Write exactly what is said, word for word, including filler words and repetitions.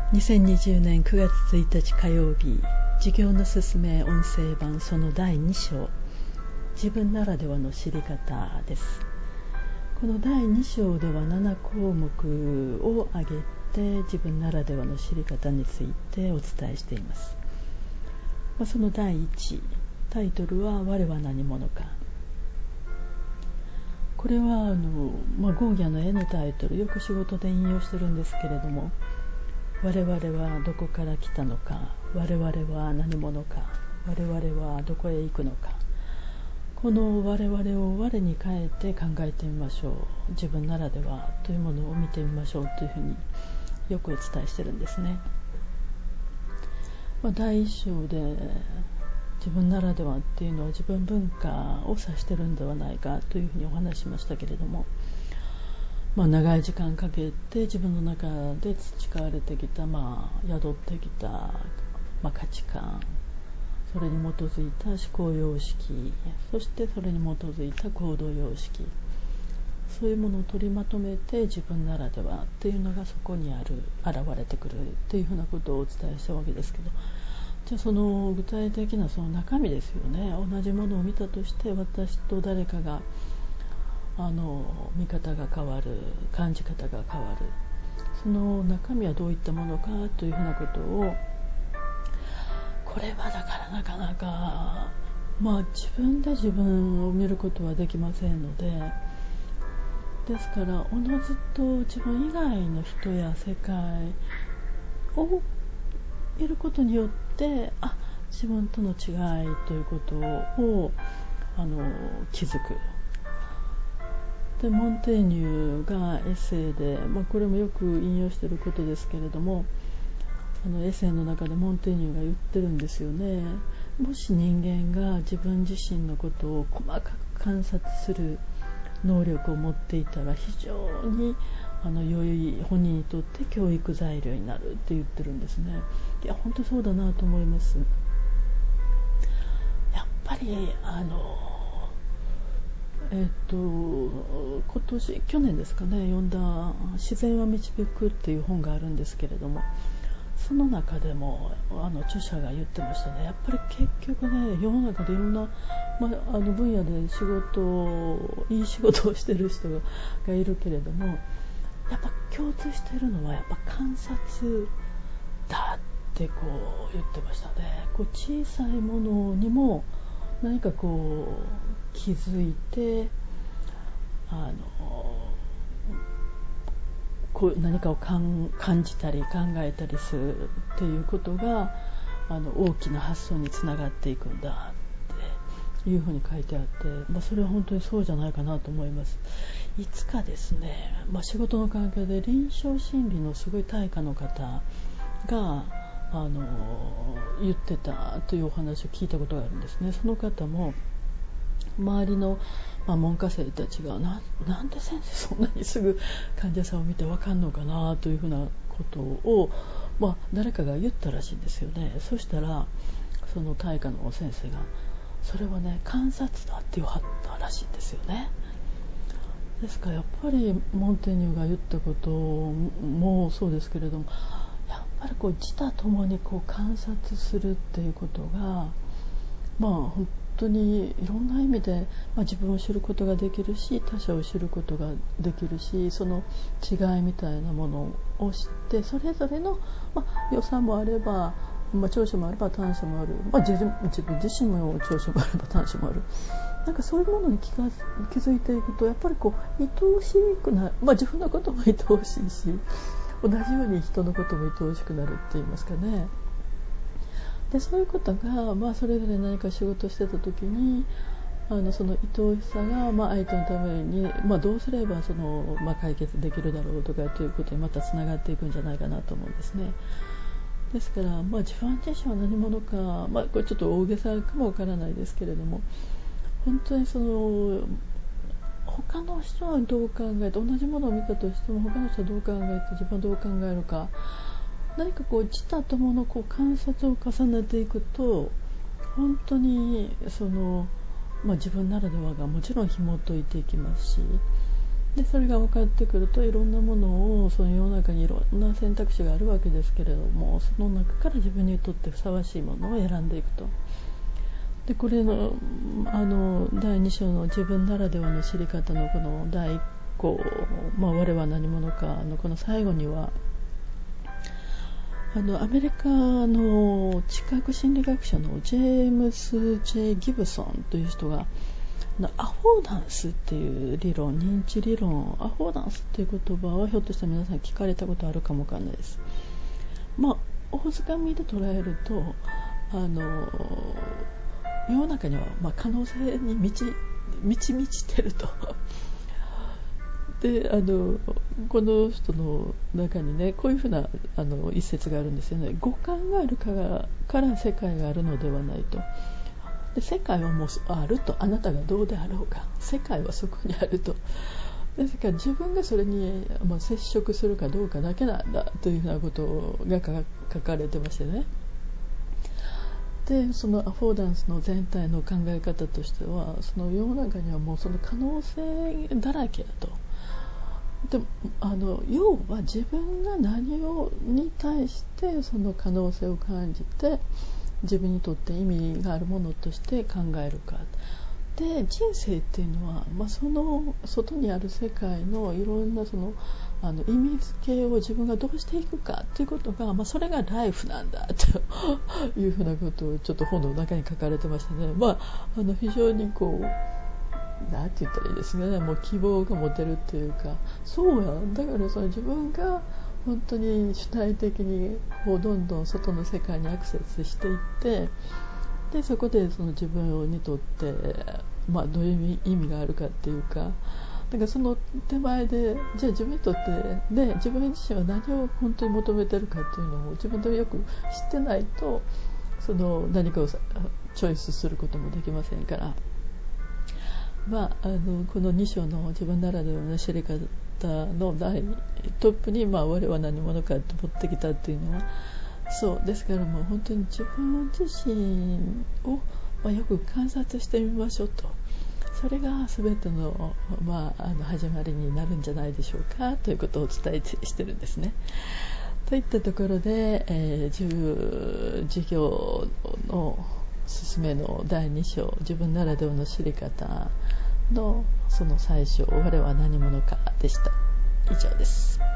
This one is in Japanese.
にせんにじゅうねんくがつついたち火曜日、授業のすすめ音声版そのだいに章、自分ならではの知り方です。このだいに章ではななこうもくを挙げて自分ならではの知り方についてお伝えしています。まあ、そのだいいち、タイトルは我は何者か。これはあの、まあ、ゴーギャの絵のタイトル、よく仕事で引用してるんですけれども、我々はどこから来たのか、我々は何者か、我々はどこへ行くのか、この我々を我に変えて考えてみましょう。自分ならではというものを見てみましょうというふうによくお伝えしてるんですね。まあ、だいいっ章で自分ならではっていうのは自分文化を指してるんではないかというふうにお話ししましたけれども、まあ、長い時間かけて自分の中で培われてきた、まあ、宿ってきた、まあ、価値観、それに基づいた思考様式、そしてそれに基づいた行動様式、そういうものを取りまとめて自分ならではっていうのがそこにある、現れてくるっていうふうなことをお伝えしたわけですけど、じゃあその具体的なその中身ですよね。同じものを見たとして私と誰かがあの見方が変わる、感じ方が変わる、その中身はどういったものかというふうなことを、これはだからなかなか、まあ、自分で自分を見ることはできませんので、ですからおのずと自分以外の人や世界を見ることによって、あ、自分との違いということをあの気づく。でモンテーニュがエッセイで、まあ、これもよく引用していることですけれども、あのエッセイの中でモンテーニュが言ってるんですよね。もし人間が自分自身のことを細かく観察する能力を持っていたら、非常にあの良い、本人にとって教育材料になるって言ってるんですね。いや、本当そうだなと思います。やっぱりあのえっと今年去年ですかね、読んだ自然は導くっていう本があるんですけれども、その中でもあの著者が言ってましたね。やっぱり結局ね、世の中でいろんな、まあ、あの分野で仕事いい仕事をしてる人が、がいるけれども、やっぱ共通しているのはやっぱ観察だってこう言ってましたね。こう小さいものにも何かこう気づいて、あのこう何かを感じたり考えたりするっていうことが、あの大きな発想につながっていくんだっていうふうに書いてあって、まあ、それは本当にそうじゃないかなと思います。いつかですね、まあ、仕事の関係で臨床心理のすごい大家の方があの言ってたというお話を聞いたことがあるんですね。その方も周りの、まあ、門下生たちが な, なんで先生そんなにすぐ患者さんを見て分かんのかなというふうなことを、まあ、誰かが言ったらしいんですよね。そしたらその大家の先生が、それはね観察だって言わはったらしいんですよね。ですからやっぱりモンテーニュが言ったこともそうですけれども、やっぱりこう自他ともにこう観察するっていうことが、まあ本当にいろんな意味で、まあ、自分を知ることができるし、他者を知ることができるし、その違いみたいなものを知って、それぞれの、まあ、良さもあれば、まあ、長所もあれば短所もある、まあ、自分、自分自身も長所もあれば短所もある、なんかそういうものに気が気づいていくと、やっぱりこう愛おしくなる、まあ、自分のことも愛おしいし、同じように人のことも愛おしくなるって言いますかね。でそういうことが、まあ、それぞれ何か仕事してた時に、あのその愛おしさが、まあ、相手のために、まあ、どうすればその、まあ、解決できるだろうとかということにまたつながっていくんじゃないかなと思うんですね。ですから、まあ、自分自身は何者か、まあ、これちょっと大げさかもわからないですけれども、本当にその他の人はどう考えて、同じものを見たとしても他の人はどう考えて自分はどう考えるか、何かこう自他とものこう観察を重ねていくと、本当にその、まあ、自分ならではがもちろん紐解いていきますし、 でそれが分かってくるといろんなものをその世の中にいろんな選択肢があるわけですけれども、その中から自分にとってふさわしいものを選んでいくと。でこれのあのだいに章の自分ならではの知り方のこのだいいっ項、まあ、我は何者かのこの最後にはあのアメリカの知覚心理学者のジェームス・ジェイ・ギブソンという人がアフォーダンスっていう理論、認知理論、アフォーダンスっていう言葉はひょっとしたら皆さん聞かれたことあるかもわかんないです。まあ大掴みで捉えるとあの世の中にはまあ可能性に満ち満ち満ちてるとであのこの人の中にねこういうふうなあの一節があるんですよね。五感があるからから世界があるのではないと。で世界はもうあると、あなたがどうであろうか世界はそこにあると。ですから自分がそれに、まあ、接触するかどうかだけなんだというふうなことが書かれてましてね。でそのアフォーダンスの全体の考え方としては、その世の中にはもうその可能性だらけだと。であの要は自分が何をに対してその可能性を感じて自分にとって意味があるものとして考えるかで、人生っていうのは、まあ、その外にある世界のいろんなそのあの意味付けを自分がどうしていくかということが、まあ、それがライフなんだというふうなことをちょっと本の中に書かれてましたね。まあ、あの非常にこうなんて言ったらいいですね、もう希望が持てるっていうか、そうやだからその自分が本当に主体的にこうどんどん外の世界にアクセスしていって、でそこでその自分にとって、まあ、どういう意味があるかっていうか、だからその手前でじゃあ自分にとってで自分自身は何を本当に求めてるかっていうのを自分でよく知ってないと、その何かをチョイスすることもできませんから。まあ、あのこのに章の自分ならではの知り方の第トップに、まあ、我は何者かって持ってきたっていうのはそうですから、もう本当に自分自身を、まあ、よく観察してみましょうと。それが全ての、まあ、あの始まりになるんじゃないでしょうかということをお伝えしてるんですね。といったところで、えー、授業の進めのだいに章、自分ならではの知り方のその最初、我は何者かでした。以上です。